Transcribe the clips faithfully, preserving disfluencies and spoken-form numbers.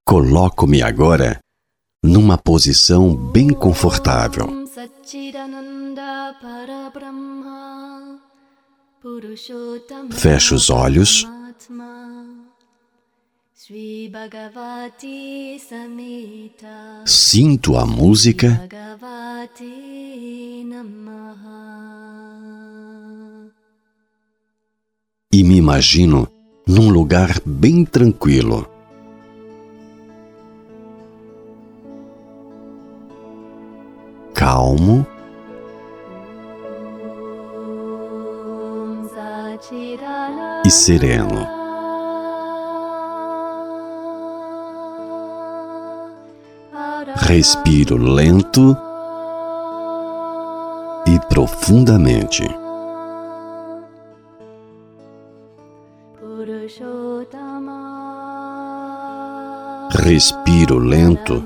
Coloco-me agora numa posição bem confortável. Fecho os olhos. Sinto a música. E me imagino num lugar bem tranquilo. Calmo e sereno. Respiro lento e profundamente. Respiro lento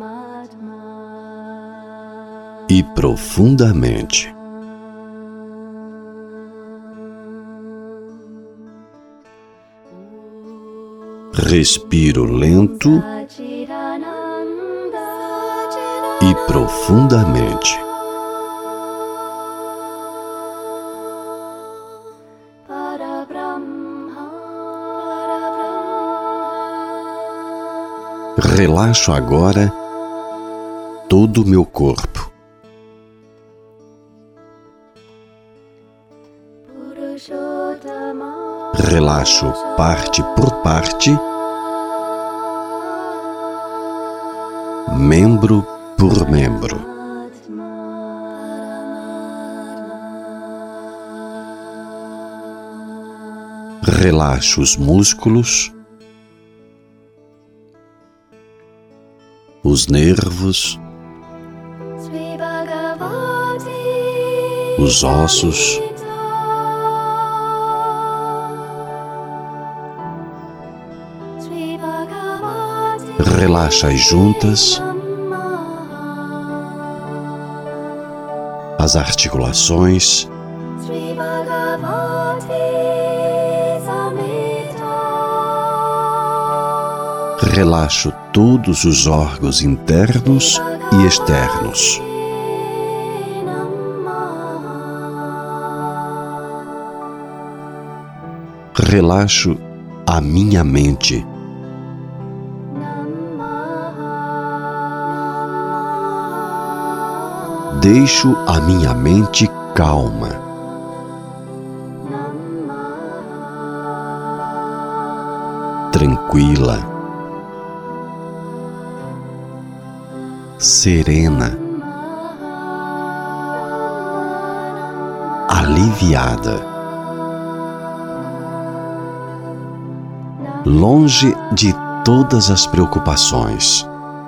e profundamente. Respiro lento e profundamente. Relaxo agora todo o meu corpo. Relaxo parte por parte, membro por membro. Relaxo os músculos, os nervos, os ossos, relaxa as juntas, as articulações, relaxo todos os órgãos internos e externos. Relaxo a minha mente. Deixo a minha mente calma. Tranquila. Serena. Aliviada. Longe de todas as preocupações.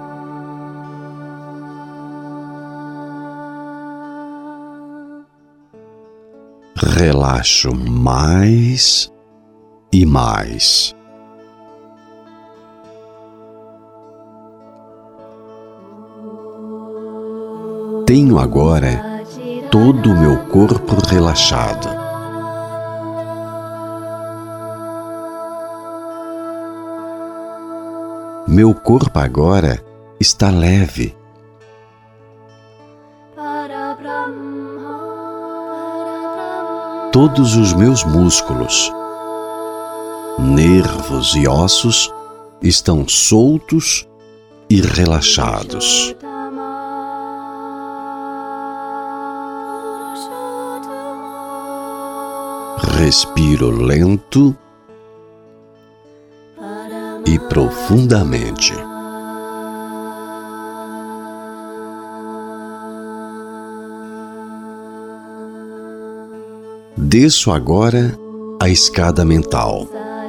Relaxo mais e mais. Tenho agora todo o meu corpo relaxado. Meu corpo agora está leve. Todos os meus músculos, nervos e ossos estão soltos e relaxados. Respiro lento e profundamente. Desço agora a escada mental.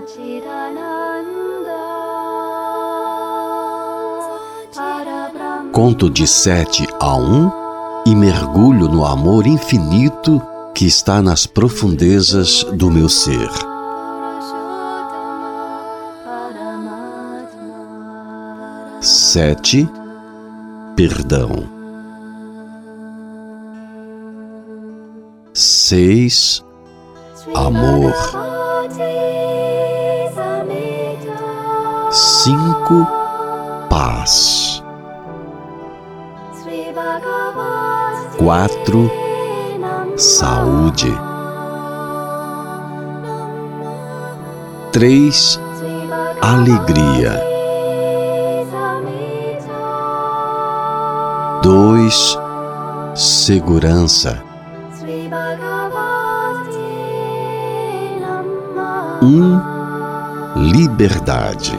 Conto de sete a um e mergulho no amor infinito que está nas profundezas do meu ser. Sete, perdão. Seis, amor. Cinco, paz. Quatro, saúde. Três, alegria. Dois, segurança. Um, liberdade.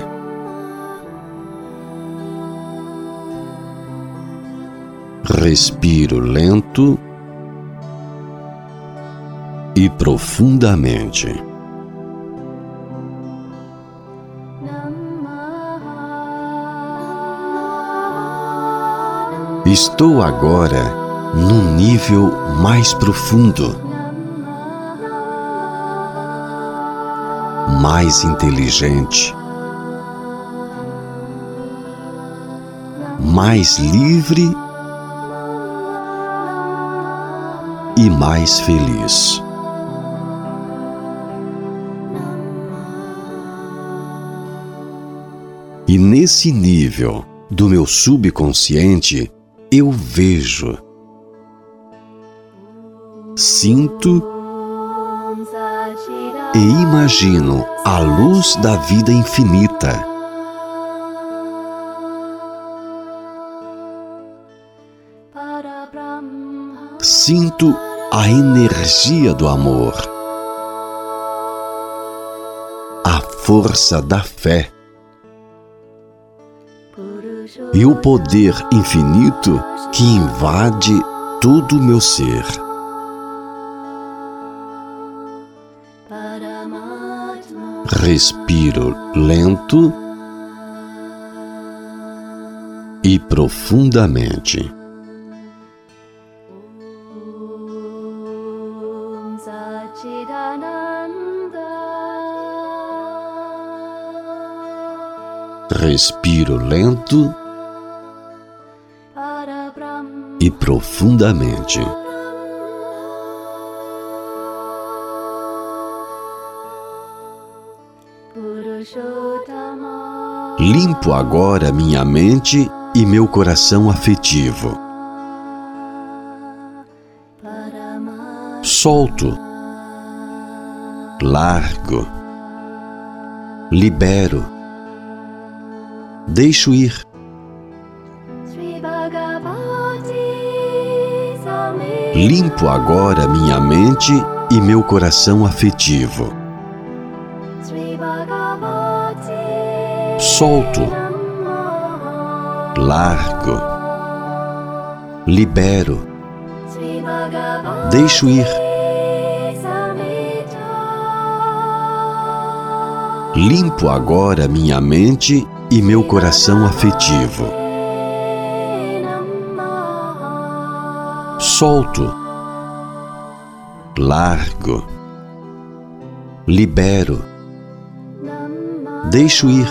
Respiro lento e profundamente. Estou agora num nível mais profundo, mais inteligente, mais livre e mais feliz. E nesse nível do meu subconsciente, eu vejo, sinto e imagino a luz da vida infinita. Sinto a energia do amor, a força da fé e o poder infinito que invade todo o meu ser. Respiro lento e profundamente. Respiro lento e profundamente. Limpo agora minha mente e meu coração afetivo. Solto, largo, libero, deixo ir. Limpo agora minha mente e meu coração afetivo. Solto, largo, libero, deixo ir. Limpo agora minha mente e meu coração afetivo. Solto, largo, libero, deixo ir.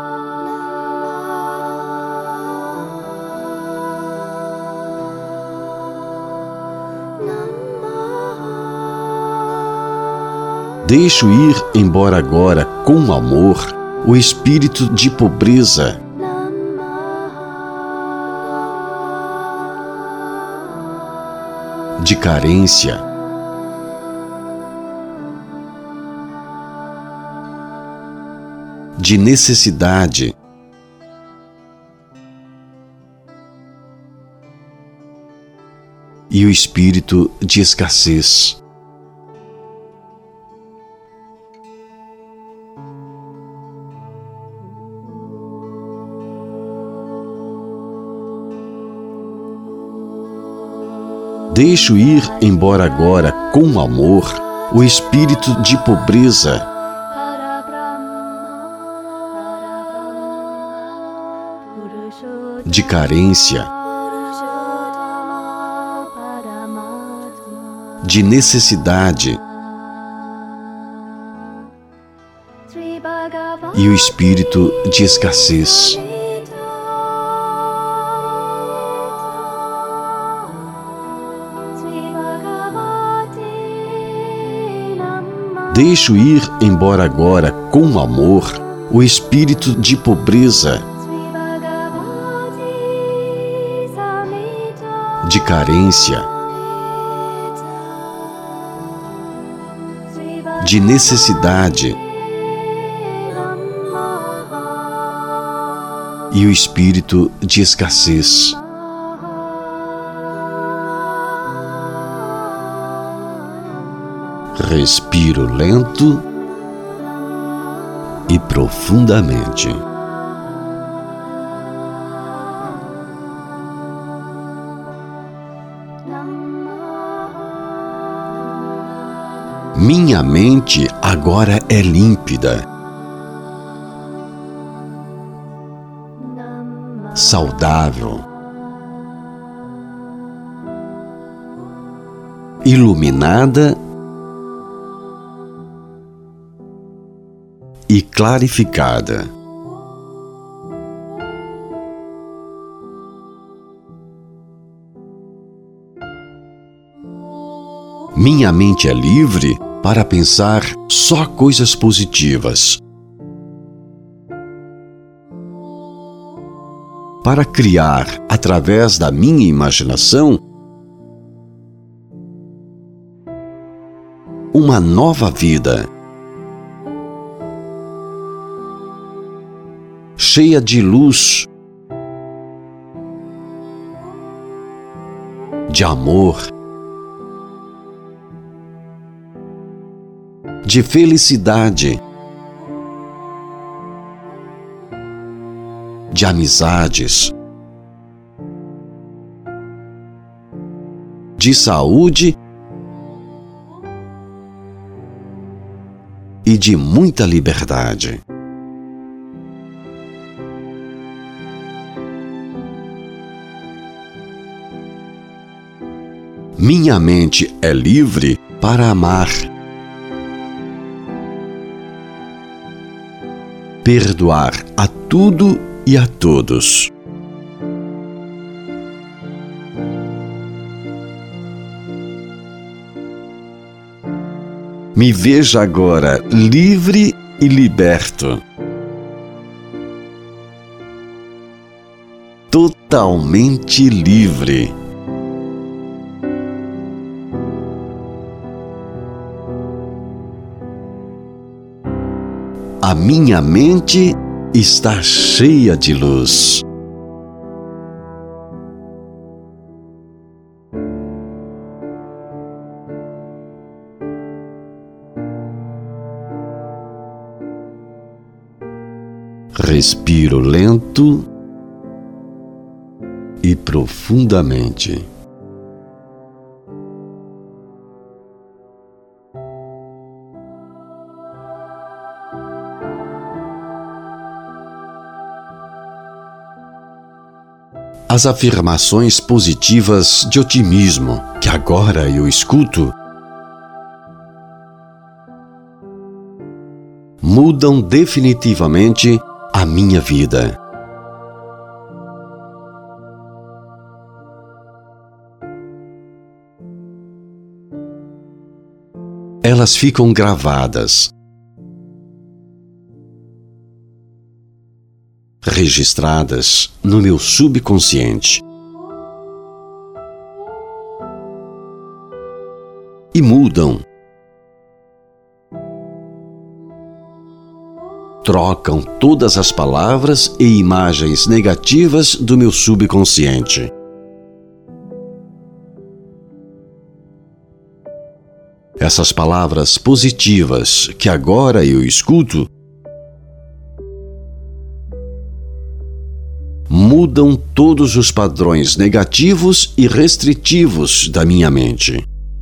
Deixo ir embora agora com amor o espírito de pobreza, de carência, de necessidade, e o espírito de escassez. Deixo ir embora agora com amor o espírito de pobreza, de carência, de necessidade, e o espírito de escassez. Deixo ir embora agora com amor o espírito de pobreza, de carência, de necessidade e o espírito de escassez. Respiro lento e profundamente. Minha mente agora é límpida, saudável, iluminada e clarificada. Minha mente é livre para pensar só coisas positivas, para criar, através da minha imaginação, uma nova vida, cheia de luz, de amor, de felicidade, de amizades, de saúde e de muita liberdade. Minha mente é livre para amar, perdoar a tudo e a todos. Me veja agora livre e liberto, totalmente livre. A minha mente está cheia de luz. Respiro lento e profundamente. As afirmações positivas de otimismo que agora eu escuto mudam definitivamente a minha vida. Elas ficam gravadas, registradas no meu subconsciente e mudam, trocam todas as palavras e imagens negativas do meu subconsciente. Essas palavras positivas que agora eu escuto mudam todos os padrões negativos e restritivos da minha mente.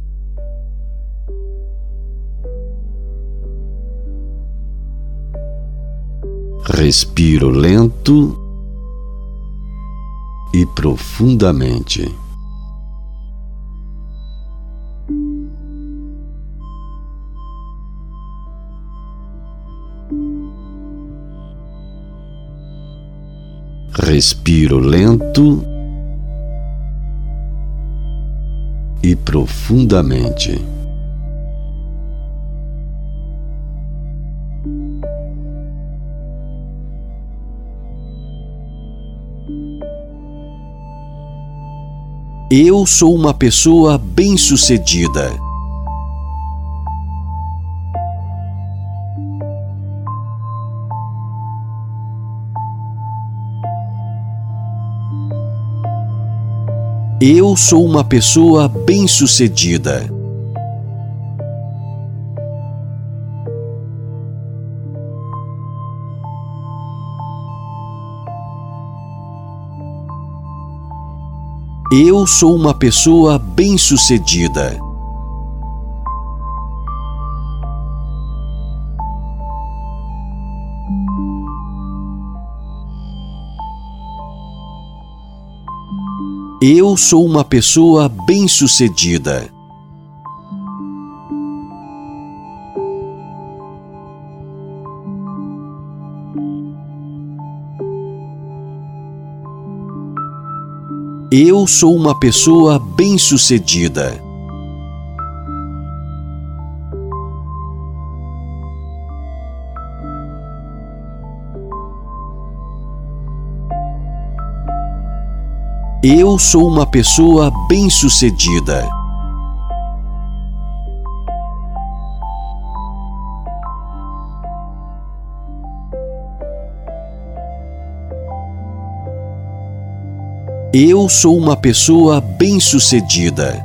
Respiro lento e profundamente. Respiro lento e profundamente. Eu sou uma pessoa bem-sucedida. Eu sou uma pessoa bem-sucedida. Eu sou uma pessoa bem-sucedida. Eu sou uma pessoa bem-sucedida. Eu sou uma pessoa bem-sucedida. Eu sou uma pessoa bem-sucedida. Eu sou uma pessoa bem-sucedida.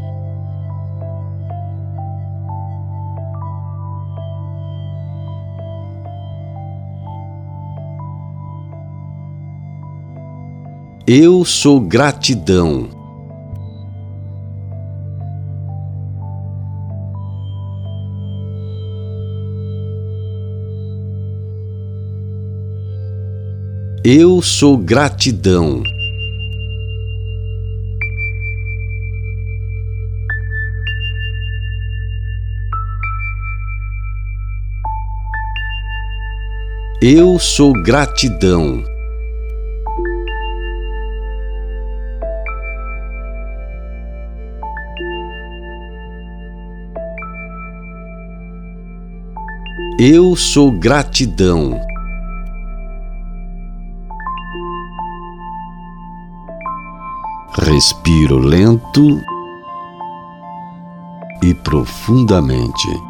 Eu sou gratidão. Eu sou gratidão. Eu sou gratidão. Eu sou gratidão. Respiro lento e profundamente.